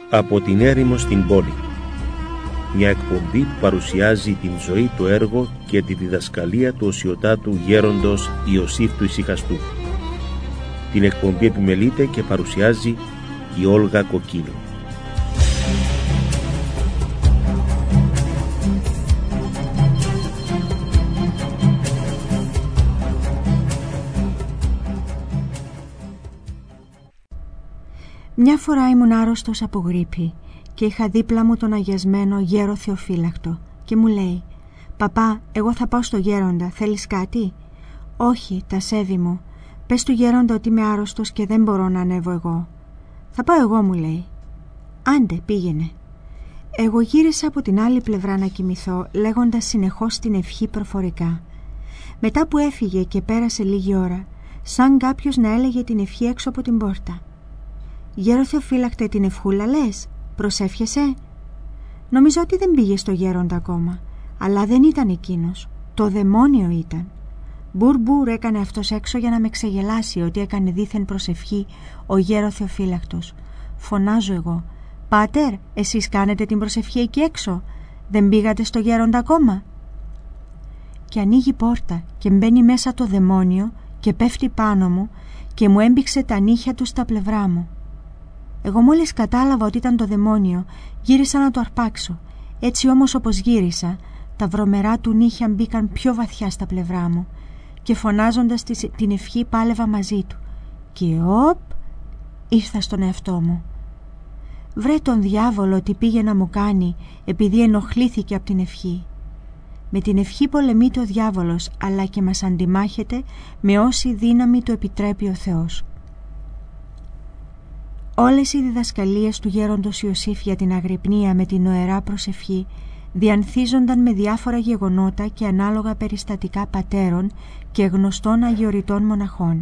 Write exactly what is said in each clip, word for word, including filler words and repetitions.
Από την έρημο στην πόλη. Μια εκπομπή που παρουσιάζει την ζωή, το έργο και τη διδασκαλία του οσιοτάτου γέροντος Ιωσήφ του Ησυχαστού. Την εκπομπή επιμελείται και παρουσιάζει η Όλγα Κοκκίνου. Μια φορά ήμουν άρρωστος από γρίπη και είχα δίπλα μου τον αγιασμένο γέρο Θεοφύλακτο και μου λέει «Παπά, εγώ θα πάω στο γέροντα, θέλεις κάτι?» «Όχι, τασέβη μου, πες του γέροντα ότι είμαι άρρωστος και δεν μπορώ να ανέβω εγώ». «Θα πάω εγώ», μου λέει. «Άντε, πήγαινε». Εγώ γύρισα από την άλλη πλευρά να κοιμηθώ, λέγοντας συνεχώς την ευχή προφορικά. Μετά που έφυγε και πέρασε λίγη ώρα, σαν κάποιος να έλεγε την ευχή έξω από την πόρτα. «Γέρο Θεοφύλακτε, την ευχούλα λες, προσεύχεσαι?» Νομίζω ότι δεν πήγε στο γέροντα ακόμα, αλλά δεν ήταν εκείνος, το δαιμόνιο ήταν. Μπουρ μπουρ έκανε αυτός έξω για να με ξεγελάσει ότι έκανε δήθεν προσευχή ο γέρο Θεοφύλακτος. Φωνάζω εγώ, «Πάτερ, εσείς κάνετε την προσευχή εκεί έξω, δεν πήγατε στο γέροντα ακόμα?» Και ανοίγει πόρτα και μπαίνει μέσα το δαιμόνιο και πέφτει πάνω μου και μου έμπηξε τα νύχια του στα πλευρά μου. Εγώ μόλις κατάλαβα ότι ήταν το δαιμόνιο, γύρισα να το αρπάξω. Έτσι όμως όπως γύρισα, τα βρωμερά του νύχια μπήκαν πιο βαθιά στα πλευρά μου και φωνάζοντας την ευχή πάλευα μαζί του. Και οπ, ήρθα στον εαυτό μου. Βρε τον διάβολο τι πήγε να μου κάνει επειδή ενοχλήθηκε από την ευχή. Με την ευχή πολεμείται ο διάβολος, αλλά και μας αντιμάχεται με όση δύναμη του επιτρέπει ο Θεός. Όλες οι διδασκαλίες του γέροντος Ιωσήφ για την αγρυπνία με την νοερά προσευχή διανθίζονταν με διάφορα γεγονότα και ανάλογα περιστατικά πατέρων και γνωστών αγιοριτών μοναχών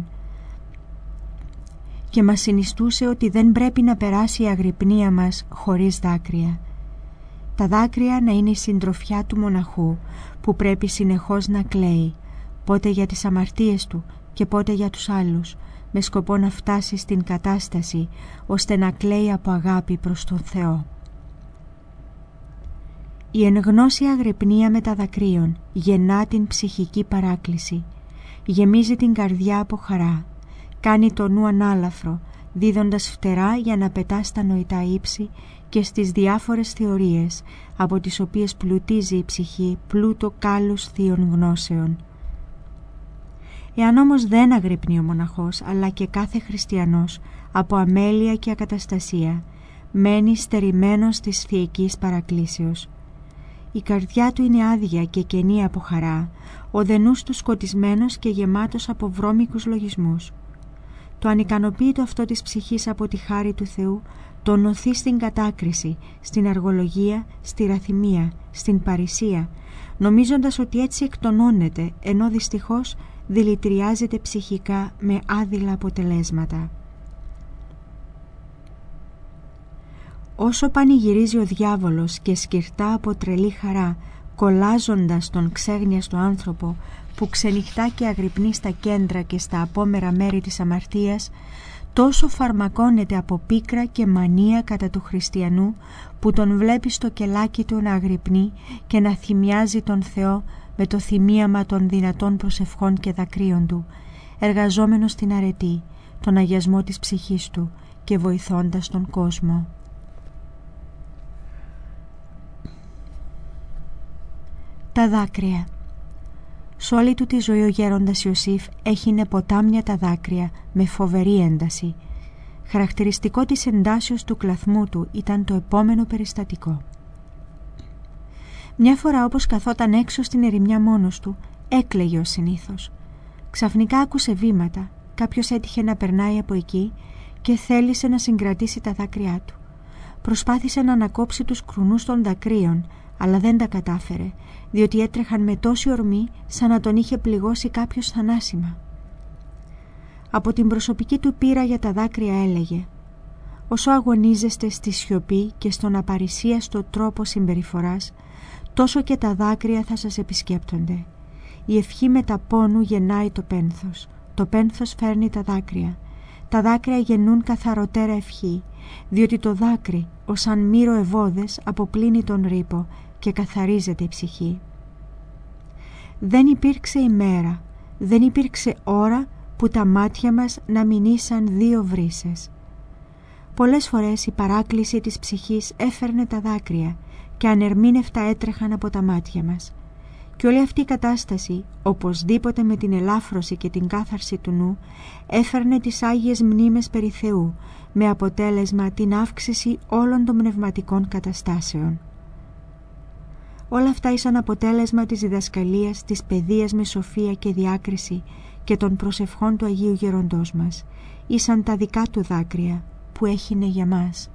και μας συνιστούσε ότι δεν πρέπει να περάσει η αγρυπνία μας χωρίς δάκρυα. Τα δάκρυα να είναι η συντροφιά του μοναχού που πρέπει συνεχώς να κλαίει, πότε για τις αμαρτίες του και πότε για τους άλλους, με σκοπό να φτάσει στην κατάσταση ώστε να κλαίει από αγάπη προς τον Θεό. Η εν γνώση αγρυπνία με τα δακρύων γεννά την ψυχική παράκληση, γεμίζει την καρδιά από χαρά, κάνει το νου ανάλαφρο, δίδοντας φτερά για να πετά στα νοητά ύψη και στις διάφορες θεωρίες από τις οποίες πλουτίζει η ψυχή πλούτο κάλους θείων γνώσεων. Εάν όμως δεν αγρυπνεί ο μοναχός, αλλά και κάθε χριστιανός από αμέλεια και ακαταστασία, μένει στερημένος της θεϊκής παρακλήσεως. Η καρδιά του είναι άδεια και κενή από χαρά, ο δενούς του σκοτισμένος και γεμάτος από βρώμικους λογισμούς. Το ανικανοποίητο αυτό της ψυχής από τη χάρη του Θεού τον οθεί στην κατάκριση, στην αργολογία, στη ραθυμία, στην παρησία, νομίζοντας ότι έτσι εκτονώνεται, ενώ δυστυχώς δηλητηριάζεται ψυχικά με άδειλα αποτελέσματα. Όσο πανηγυρίζει ο διάβολος και σκυρτά από τρελή χαρά, κολλάζοντας τον ξέγνιαστο άνθρωπο που ξενυχτά και αγρυπνεί στα κέντρα και στα απόμερα μέρη της αμαρτίας, τόσο φαρμακώνεται από πίκρα και μανία κατά του χριστιανού που τον βλέπει στο κελάκι του να αγρυπνεί και να θυμιάζει τον Θεό με το θυμίαμα των δυνατών προσευχών και δακρύων του, εργαζόμενος στην αρετή, τον αγιασμό της ψυχής του και βοηθώντας τον κόσμο. Τα δάκρυα. Σ' όλη του τη ζωή ο γέροντας Ιωσήφ έχινε ποτάμια τα δάκρυα με φοβερή ένταση. Χαρακτηριστικό της εντάσεως του κλαθμού του ήταν το επόμενο περιστατικό. Μια φορά όπως καθόταν έξω στην ερημιά μόνος του, έκλαιγε ως συνήθως. Ξαφνικά άκουσε βήματα, κάποιος έτυχε να περνάει από εκεί και θέλησε να συγκρατήσει τα δάκρυά του. Προσπάθησε να ανακόψει τους κρουνούς των δακρύων, αλλά δεν τα κατάφερε, διότι έτρεχαν με τόση ορμή σαν να τον είχε πληγώσει κάποιος θανάσιμα. Από την προσωπική του πείρα για τα δάκρυα έλεγε «Όσο αγωνίζεστε στη σιωπή και στον απαρισίαστο τρόπο συμπεριφοράς, τόσο και τα δάκρυα θα σας επισκέπτονται. Η ευχή με τα πόνου γεννάει το πένθος, το πένθος φέρνει τα δάκρυα. Τα δάκρυα γεννούν καθαροτέρα ευχή, διότι το δάκρυ ως σαν μύρο ευώδες αποπλύνει τον ρύπο και καθαρίζεται η ψυχή. Δεν υπήρξε ημέρα, δεν υπήρξε ώρα που τα μάτια μας να μην ήσαν δύο βρύσες. Πολλές φορές η παράκληση της ψυχής έφερνε τα δάκρυα και ανερμήνευτα έτρεχαν από τα μάτια μας. Και όλη αυτή η κατάσταση, οπωσδήποτε με την ελάφρωση και την κάθαρση του νου, έφερνε τις Άγιες Μνήμες περί Θεού, με αποτέλεσμα την αύξηση όλων των πνευματικών καταστάσεων. Όλα αυτά ήσαν αποτέλεσμα της διδασκαλίας, της παιδείας με σοφία και διάκριση και των προσευχών του Αγίου Γεροντός μας. Ήσαν τα δικά του δάκρυα που έχινε για μας.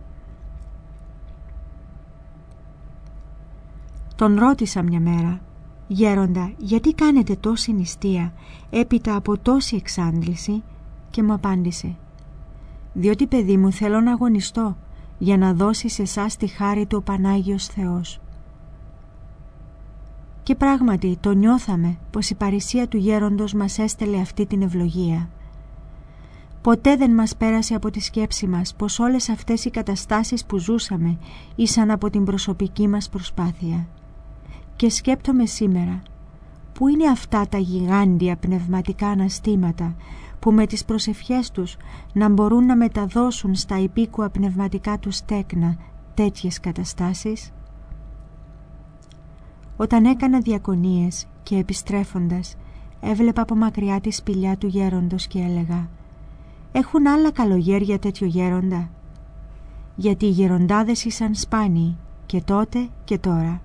Τον ρώτησα μια μέρα, «Γέροντα, γιατί κάνετε τόση νηστεία έπειτα από τόση εξάντληση?» Και μου απάντησε, «Διότι, παιδί μου, θέλω να αγωνιστώ για να δώσει σε εσάς τη χάρη του ο Πανάγιος Θεός». Και πράγματι το νιώθαμε πως η παρησία του γέροντος μας έστελε αυτή την ευλογία. Ποτέ δεν μας πέρασε από τη σκέψη μας πως όλες αυτές οι καταστάσεις που ζούσαμε ήσαν από την προσωπική μας προσπάθεια. Και σκέπτομαι σήμερα, πού είναι αυτά τα γιγάντια πνευματικά αναστήματα που με τις προσευχές τους να μπορούν να μεταδώσουν στα υπήκουα πνευματικά τους τέκνα τέτοιες καταστάσεις. Όταν έκανα διακονίες και επιστρέφοντας έβλεπα από μακριά τη σπηλιά του γέροντος και έλεγα, «Έχουν άλλα καλογέρια τέτοιο γέροντα?» Γιατί οι γεροντάδες ήσαν σπάνιοι και τότε και τώρα.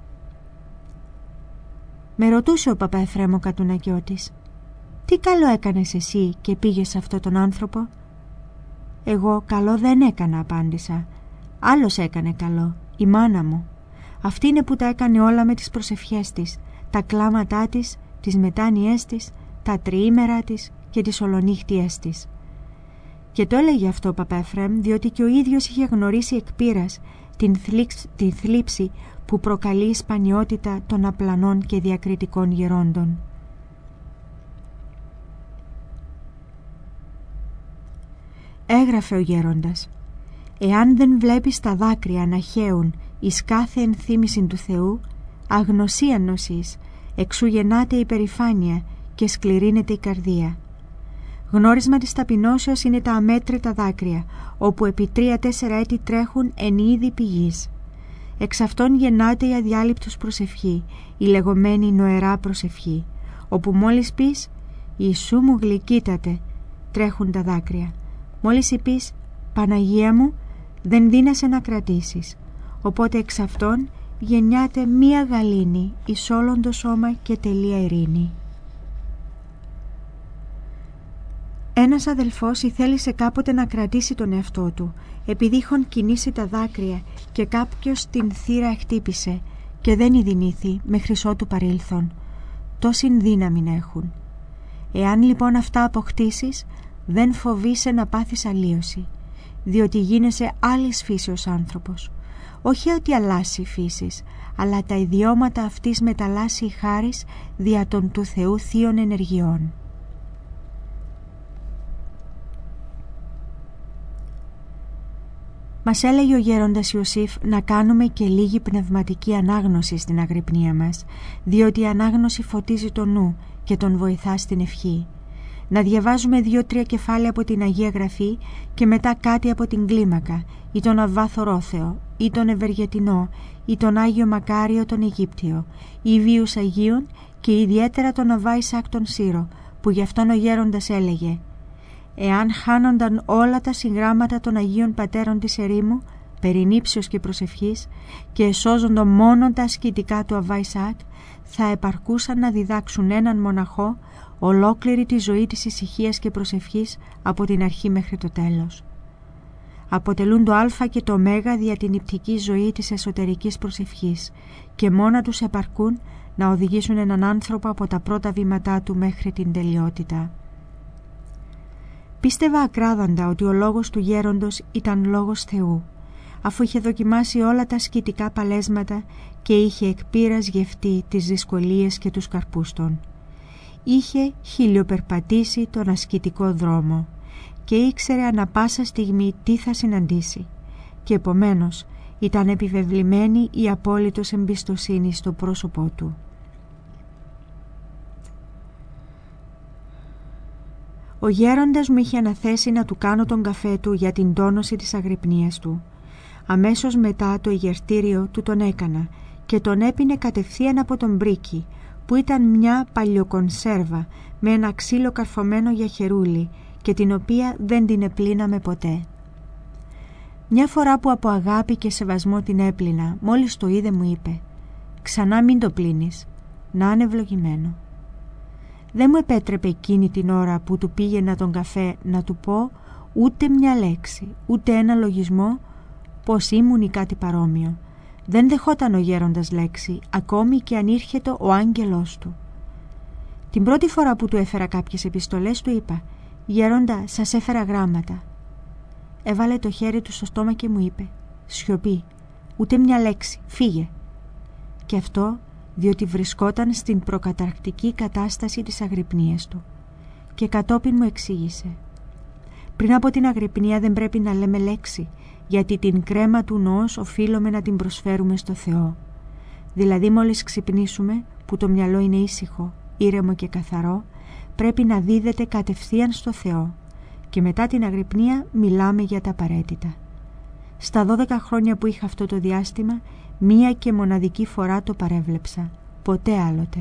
Με ρωτούσε ο Παπά Εφραίμ ο Κατουνακιώτης, «Τι καλό έκανες εσύ και πήγες σε αυτόν τον άνθρωπο?» «Εγώ καλό δεν έκανα», απάντησα. «Άλλος έκανε καλό, η μάνα μου. Αυτή είναι που τα έκανε όλα με τις προσευχές της, τα κλάματά της, τις μετάνοιές της, τα τριήμερα της και τις ολονύχτιές της». Και το έλεγε αυτό ο Παπά Εφραίμ διότι και ο ίδιος είχε γνωρίσει εκ πείρας την, θλίψ, την θλίψη που προκαλεί η σπανιότητα των απλανών και διακριτικών γερόντων. Έγραφε ο γέροντας, «Εάν δεν βλέπεις τα δάκρυα να χέουν εις κάθε ενθύμηση του Θεού, αγνωσία νοσείς, εξού γεννάται η υπερηφάνεια και σκληρύνεται η καρδία. Γνώρισμα της ταπεινώσεως είναι τα αμέτρητα δάκρυα, όπου επί τρία-τέσσερα έτη τρέχουν εν είδη πηγής. Εξ αυτών γεννάται η αδιάλειπτος προσευχή, η λεγόμενη νοερά προσευχή, όπου μόλις πεις «Ιησού μου γλυκύτατε», τρέχουν τα δάκρυα. Μόλις είπεις «Παναγία μου», δεν δύνασαι να κρατήσεις. Οπότε εξ αυτών γεννιάται μία γαλήνη εις όλον το σώμα και τελεία ειρήνη. Ένας αδελφός ηθέλησε κάποτε να κρατήσει τον εαυτό του, επειδή είχαν κινήσει τα δάκρυα και κάποιος την θύρα χτύπησε και δεν ειδηνήθη μέχρι ότου παρήλθον. Τόση δύναμη έχουν. Εάν λοιπόν αυτά αποκτήσεις, δεν φοβείσαι να πάθεις αλλίωση, διότι γίνεσαι άλλης φύσεως άνθρωπος. Όχι ότι αλλάσει η φύσης, αλλά τα ιδιώματα αυτής μεταλλάσσει η χάρις δια των του Θεού θείων ενεργειών. Μας έλεγε ο γέροντας Ιωσήφ να κάνουμε και λίγη πνευματική ανάγνωση στην αγρυπνία μας, διότι η ανάγνωση φωτίζει το νου και τον βοηθά στην ευχή. Να διαβάζουμε δύο-τρία κεφάλαια από την Αγία Γραφή και μετά κάτι από την Κλίμακα ή τον Αββά Θωρόθεο ή τον Ευεργετινό ή τον Άγιο Μακάριο τον Αιγύπτιο ή βίους Αγίων και ιδιαίτερα τον Αββά Ισαάκ τον Σύρο, που γι' αυτόν ο γέροντας έλεγε «Εάν χάνονταν όλα τα συγγράμματα των Αγίων Πατέρων της ερήμου, περί νύψεως και προσευχής, και εσώζοντο μόνο τα ασκητικά του Αββά Ισαάκ, θα επαρκούσαν να διδάξουν έναν μοναχό ολόκληρη τη ζωή της ησυχίας και προσευχής από την αρχή μέχρι το τέλος. Αποτελούν το α και το ω δια την νηπτική ζωή της εσωτερικής προσευχής και μόνα τους επαρκούν να οδηγήσουν έναν άνθρωπο από τα πρώτα βήματά του μέχρι την τελειότητα». Πίστευα ακράδαντα ότι ο λόγος του γέροντος ήταν λόγος Θεού, αφού είχε δοκιμάσει όλα τα ασκητικά παλέσματα και είχε εκ πείρας γευτεί τις δυσκολίες και τους καρπούς των. Είχε χιλιοπερπατήσει τον ασκητικό δρόμο και ήξερε ανα πάσα στιγμή τι θα συναντήσει και επομένως ήταν επιβεβλημένη η απόλυτος εμπιστοσύνη στο πρόσωπό του. Ο γέροντας μου είχε αναθέσει να του κάνω τον καφέ του για την τόνωση της αγρυπνίας του. Αμέσως μετά το υγερτήριο του τον έκανα και τον έπινε κατευθείαν από τον μπρίκι, που ήταν μια παλιοκονσέρβα με ένα ξύλο καρφωμένο για χερούλι και την οποία δεν την επλύναμε ποτέ. Μια φορά που από αγάπη και σεβασμό την έπλυνα, μόλις το είδε μου είπε «Ξανά μην το πλύνεις, να είναι ευλογημένο». Δεν μου επέτρεπε εκείνη την ώρα που του πήγαινα τον καφέ να του πω ούτε μια λέξη, ούτε ένα λογισμό πως ήμουν ή κάτι παρόμοιο. Δεν δεχόταν ο γέροντας λέξη, ακόμη και αν ήρχετο ο άγγελός του. Την πρώτη φορά που του έφερα κάποιες επιστολές του είπα «Γέροντα, σας έφερα γράμματα». Έβαλε το χέρι του στο στόμα και μου είπε «Σιωπή, ούτε μια λέξη, φύγε». Και αυτό διότι βρισκόταν στην προκαταρκτική κατάσταση της αγρυπνίας του. Και κατόπιν μου εξήγησε «Πριν από την αγρυπνία δεν πρέπει να λέμε λέξη, γιατί την κρέμα του νοός οφείλουμε να την προσφέρουμε στο Θεό. Δηλαδή μόλις ξυπνήσουμε, που το μυαλό είναι ήσυχο, ήρεμο και καθαρό, πρέπει να δίδεται κατευθείαν στο Θεό και μετά την αγρυπνία μιλάμε για τα απαραίτητα». Στα δώδεκα χρόνια που είχα αυτό το διάστημα, μία και μοναδική φορά το παρέβλεψα, ποτέ άλλοτε.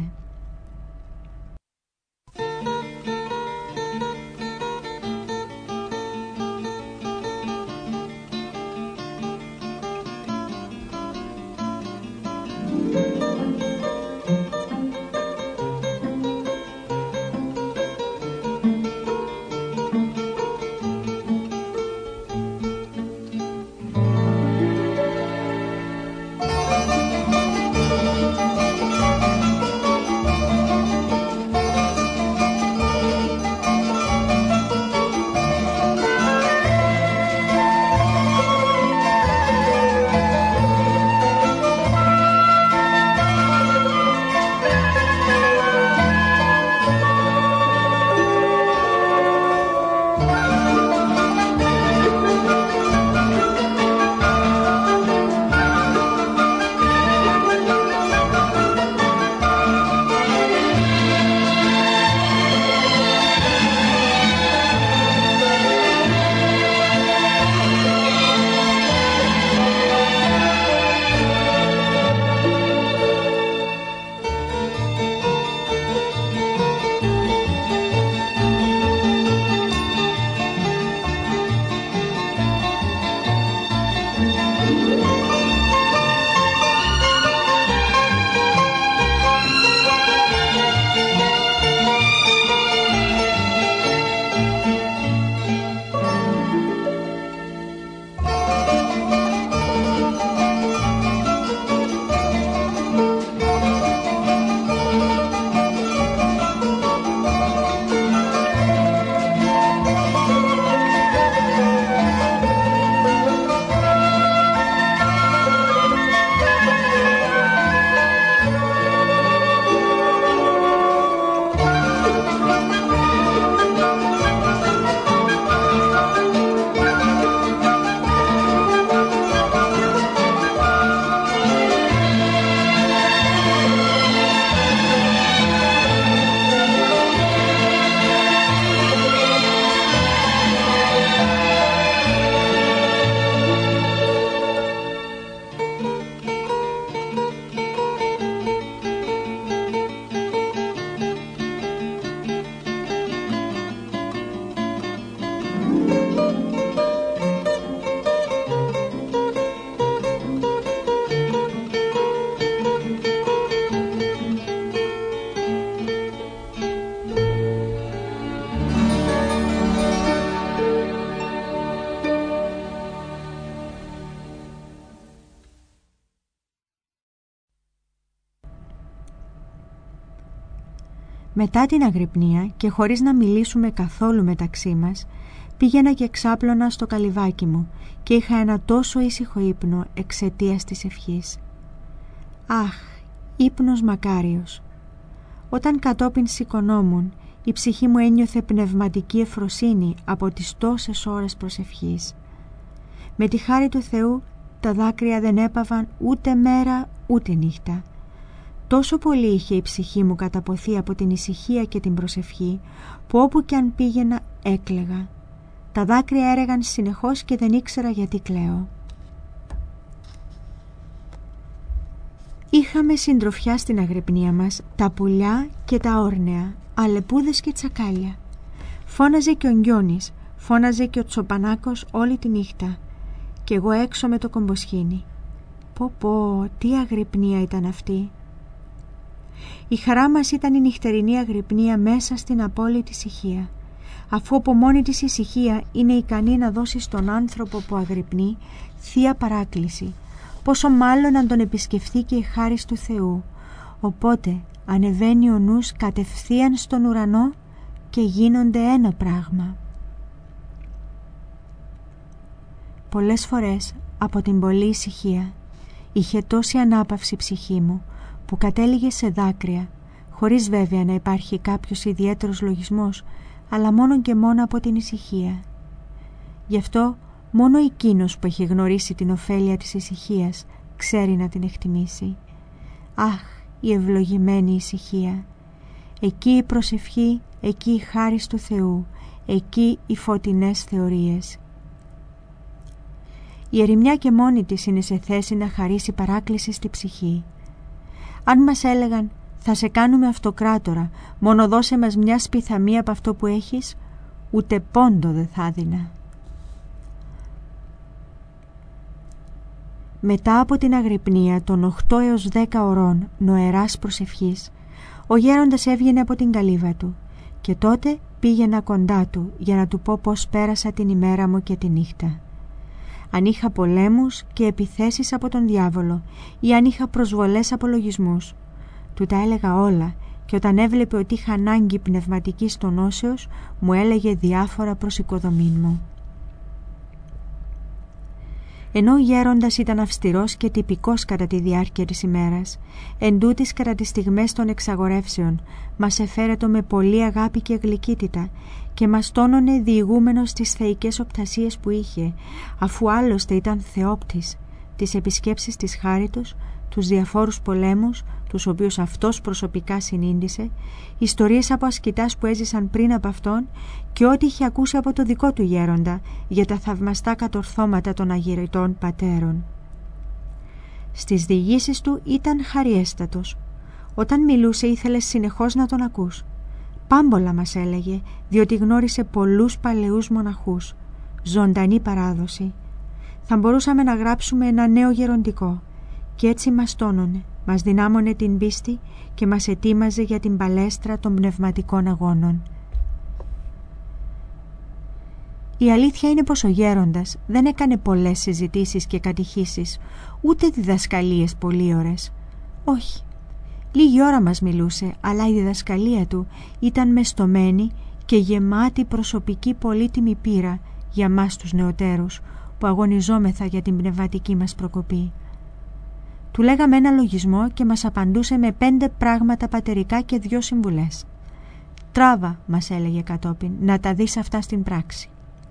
Μετά την αγρυπνία και χωρίς να μιλήσουμε καθόλου μεταξύ μας, πήγαινα και ξάπλωνα στο καλυβάκι μου και είχα ένα τόσο ήσυχο ύπνο εξαιτίας της ευχής. Αχ, ύπνος μακάριος! Όταν κατόπιν σηκωνόμουν, Η ψυχή μου ένιωθε πνευματική ευφροσύνη από τις τόσες ώρες προσευχής. Με τη χάρη του Θεού τα δάκρυα δεν έπαβαν ούτε μέρα ούτε νύχτα. Τόσο πολύ είχε η ψυχή μου καταποθεί από την ησυχία και την προσευχή, που όπου κι αν πήγαινα έκλαιγα. Τα δάκρυα έρεγαν συνεχώς και δεν ήξερα γιατί κλαίω. Είχαμε συντροφιά στην αγρυπνία μας τα πουλιά και τα όρνεα, αλεπούδες και τσακάλια. Φώναζε και ο Γκιόνης, φώναζε και ο Τσοπανάκος όλη τη νύχτα και εγώ έξω με το κομποσχήνι. Πω πω, τι αγρυπνία ήταν αυτή. Η χαρά μας ήταν η νυχτερινή αγρυπνία μέσα στην απόλυτη ησυχία, αφού από μόνη της ησυχία είναι ικανή να δώσει στον άνθρωπο που αγρυπνεί θεία παράκληση, πόσο μάλλον αν τον επισκεφθεί και η χάρις του Θεού. Οπότε ανεβαίνει ο νους κατευθείαν στον ουρανό και γίνονται ένα πράγμα. Πολλές φορές από την πολλή ησυχία είχε τόση ανάπαυση η ψυχή μου που κατέληγε σε δάκρυα, χωρίς βέβαια να υπάρχει κάποιος ιδιαίτερος λογισμός, αλλά μόνο και μόνο από την ησυχία. Γι' αυτό μόνο εκείνος που έχει γνωρίσει την ωφέλεια της ησυχίας ξέρει να την εκτιμήσει. Αχ, η ευλογημένη ησυχία! Εκεί η προσευχή, εκεί η χάρις του Θεού, εκεί οι φωτεινές θεωρίες. Η ερημιά και μόνη της είναι σε θέση να χαρίσει παράκληση στη ψυχή. Αν μας έλεγαν «θα σε κάνουμε αυτοκράτορα, μόνο δώσε μας μια σπιθαμία από αυτό που έχεις», ούτε πόντο δεν θα έδινα. Μετά από την αγρυπνία των οκτώ έως δέκα ωρών νοεράς προσευχής, ο γέροντας έβγαινε από την καλύβα του και τότε πήγαινα κοντά του για να του πω πώς πέρασα την ημέρα μου και τη νύχτα. Αν είχα πολέμους και επιθέσεις από τον διάβολο ή αν είχα προσβολές από λογισμούς. Του τα έλεγα όλα και όταν έβλεπε ότι είχα ανάγκη πνευματικής τονώσεως μου έλεγε διάφορα προς οικοδομήν μου. Ενώ ο γέροντας ήταν αυστηρός και τυπικός κατά τη διάρκεια της ημέρας, εντούτοις κατά τις στιγμές των εξαγορεύσεων μας εφαίρετο με πολλή αγάπη και γλυκύτητα και μας τόνωνε διηγούμενος στις θεϊκές οπτασίες που είχε, αφού άλλωστε ήταν θεόπτης, τις επισκέψεις της χάριτος, τους διαφόρους πολέμους, τους οποίους αυτός προσωπικά συνήντησε, ιστορίες από ασκητάς που έζησαν πριν από αυτόν και ό,τι είχε ακούσει από το δικό του γέροντα για τα θαυμαστά κατορθώματα των αγιοριτών πατέρων. Στις διηγήσεις του ήταν χαριέστατος. Όταν μιλούσε ήθελες συνεχώς να τον ακούς. Πάμπολα μας έλεγε, διότι γνώρισε πολλούς παλαιούς μοναχούς. Ζωντανή παράδοση. Θα μπορούσαμε να γράψουμε ένα νέο γεροντικό. Και έτσι μας τόνωνε, μας δυνάμωνε την πίστη και μας ετοίμαζε για την παλέστρα των πνευματικών αγώνων. Η αλήθεια είναι πως ο γέροντας δεν έκανε πολλές συζητήσεις και κατηχήσεις, ούτε διδασκαλίες πολύ ώρες. Όχι, λίγη ώρα μας μιλούσε, αλλά η διδασκαλία του ήταν μεστομένη και γεμάτη προσωπική πολύτιμη πείρα για μας τους νεωτέρους που αγωνιζόμεθα για την πνευματική μας προκοπή. Του λέγαμε ένα λογισμό και μας απαντούσε με πέντε πράγματα πατερικά και δυο συμβουλές. «Τράβα», μας έλεγε κατόπιν, «να τα δεις αυτά στην πράξη».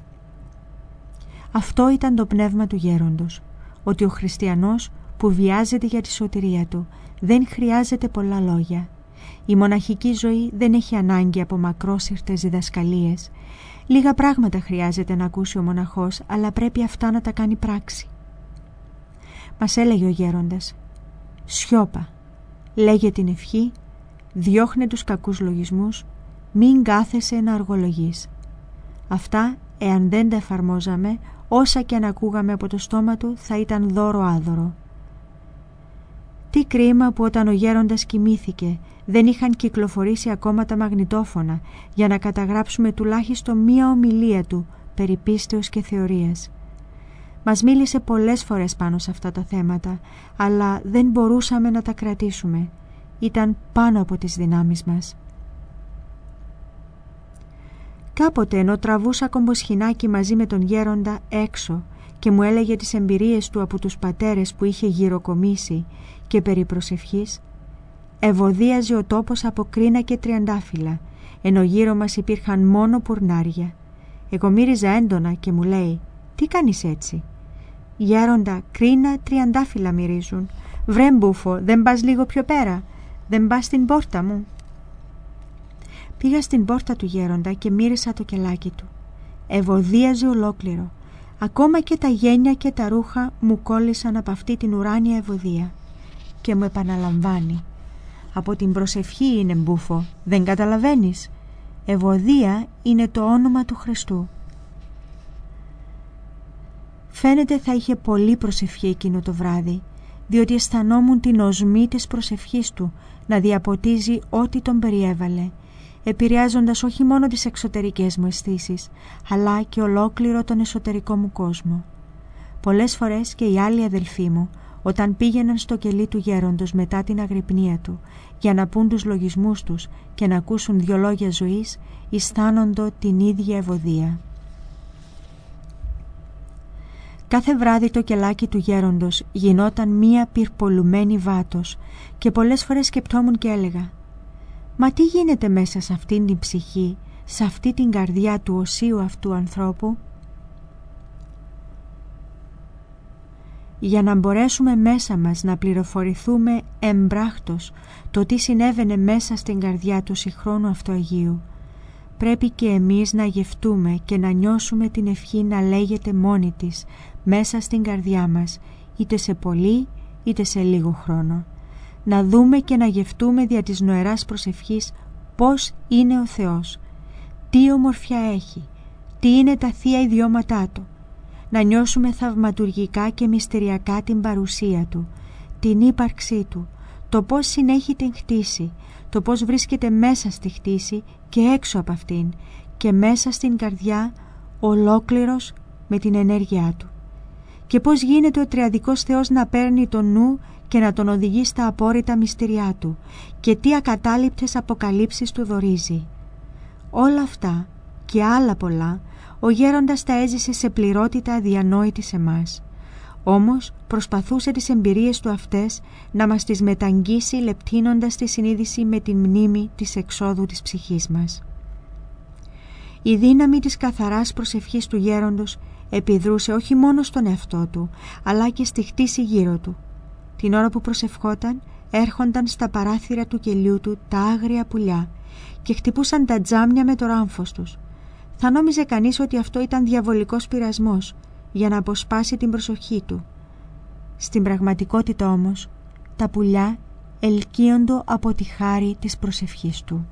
Αυτό ήταν το πνεύμα του γέροντος, ότι ο χριστιανός που βιάζεται για τη σωτηρία του δεν χρειάζεται πολλά λόγια. Η μοναχική ζωή δεν έχει ανάγκη από μακρόσυρτες διδασκαλίες. Λίγα πράγματα χρειάζεται να ακούσει ο μοναχός, αλλά πρέπει αυτά να τα κάνει πράξη. Μας έλεγε ο γέροντας, «Σιώπα, λέγε την ευχή, διώχνε τους κακούς λογισμούς, μην κάθεσαι να αργολογείς». Αυτά, εάν δεν τα εφαρμόζαμε, όσα και αν ακούγαμε από το στόμα του, θα ήταν δώρο άδωρο. Τι κρίμα που όταν ο γέροντας κοιμήθηκε δεν είχαν κυκλοφορήσει ακόμα τα μαγνητόφωνα για να καταγράψουμε τουλάχιστον μία ομιλία του περί πίστεως και θεωρίας. Μας μίλησε πολλές φορές πάνω σε αυτά τα θέματα, αλλά δεν μπορούσαμε να τα κρατήσουμε. Ήταν πάνω από τις δυνάμεις μας. Κάποτε ενώ τραβούσα κομποσχοινάκι μαζί με τον γέροντα έξω και μου έλεγε τις εμπειρίες του από τους πατέρες που είχε γυροκομίσει και περί προσευχής, ευωδίαζε ο τόπος από κρίνα και τριαντάφυλλα ενώ γύρω μας υπήρχαν μόνο πουρνάρια. Εγώ μύριζα έντονα και μου λέει «Τι κάνεις έτσι?» «Γέροντα, κρίνα τριαντάφυλλα μυρίζουν. Βρε Μπούφο, δεν πας λίγο πιο πέρα? Δεν πας στην πόρτα μου?» Πήγα στην πόρτα του γέροντα και μύρισα το κελάκι του. Ευωδίαζε ολόκληρο. Ακόμα και τα γένια και τα ρούχα μου κόλλησαν από αυτή την ουράνια ευωδία. Και μου επαναλαμβάνει «Από την προσευχή είναι, Μπούφο, δεν καταλαβαίνεις? Ευωδία είναι το όνομα του Χριστού». Φαίνεται θα είχε πολύ προσευχή εκείνο το βράδυ, διότι αισθανόμουν την οσμή της προσευχής του να διαποτίζει ό,τι τον περιέβαλε, επηρεάζοντας όχι μόνο τις εξωτερικές μου αισθήσεις, αλλά και ολόκληρο τον εσωτερικό μου κόσμο. Πολλές φορές και οι άλλοι αδελφοί μου, όταν πήγαιναν στο κελί του γέροντος μετά την αγρυπνία του, για να πούν τους λογισμούς τους και να ακούσουν δυο λόγια ζωής, αισθάνοντο την ίδια ευωδία. Κάθε βράδυ το κελάκι του γέροντος γινόταν μία πυρπολουμένη βάτος και πολλές φορές σκεπτόμουν και έλεγα «Μα τι γίνεται μέσα σε αυτήν την ψυχή, σε αυτή την καρδιά του οσίου αυτού ανθρώπου?» Για να μπορέσουμε μέσα μας να πληροφορηθούμε εμπράκτος το τι συνέβαινε μέσα στην καρδιά του συγχρόνου αυτού Αγίου, πρέπει και εμείς να γευτούμε και να νιώσουμε την ευχή να λέγεται μόνη της μέσα στην καρδιά μας, είτε σε πολύ είτε σε λίγο χρόνο. Να δούμε και να γευτούμε δια της νοεράς προσευχής πώς είναι ο Θεός, τι ομορφιά έχει, τι είναι τα θεία ιδιώματά Του. Να νιώσουμε θαυματουργικά και μυστηριακά την παρουσία Του, την ύπαρξή Του, το πώς συνέχει την χτίση, το πώς βρίσκεται μέσα στη χτίση και έξω από αυτήν και μέσα στην καρδιά ολόκληρος με την ενέργειά Του. Και πώς γίνεται ο τριαδικός Θεός να παίρνει τον νου και να τον οδηγεί στα απόρριτα μυστηριά Του και τι ακατάληπτες αποκαλύψεις Του δωρίζει. Όλα αυτά και άλλα πολλά ο γέροντας τα έζησε σε πληρότητα αδιανόητη σε μας. Όμως προσπαθούσε τις εμπειρίες του αυτές να μας τις μεταγγίσει λεπτύνοντας τη συνείδηση με την μνήμη της εξόδου της ψυχής μας. Η δύναμη της καθαράς προσευχής του γέροντος επιδρούσε όχι μόνο στον εαυτό του, αλλά και στη χτίση γύρω του. Την ώρα που προσευχόταν, έρχονταν στα παράθυρα του κελιού του τα άγρια πουλιά και χτυπούσαν τα τζάμια με το ράμφος τους. Θα νόμιζε κανείς ότι αυτό ήταν διαβολικός πειρασμός για να αποσπάσει την προσοχή του. Στην πραγματικότητα όμως, τα πουλιά ελκύοντο από τη χάρη της προσευχής του.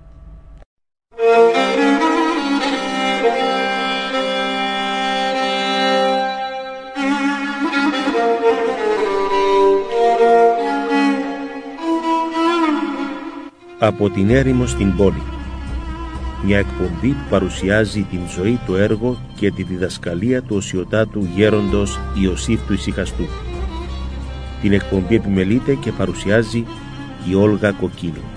Από την έρημο στην πόλη. Μια εκπομπή που παρουσιάζει την ζωή, το έργο και τη διδασκαλία του οσιοτάτου γέροντος Ιωσήφ του Ησυχαστού. Την εκπομπή επιμελείται και παρουσιάζει η Όλγα Κοκκίνου.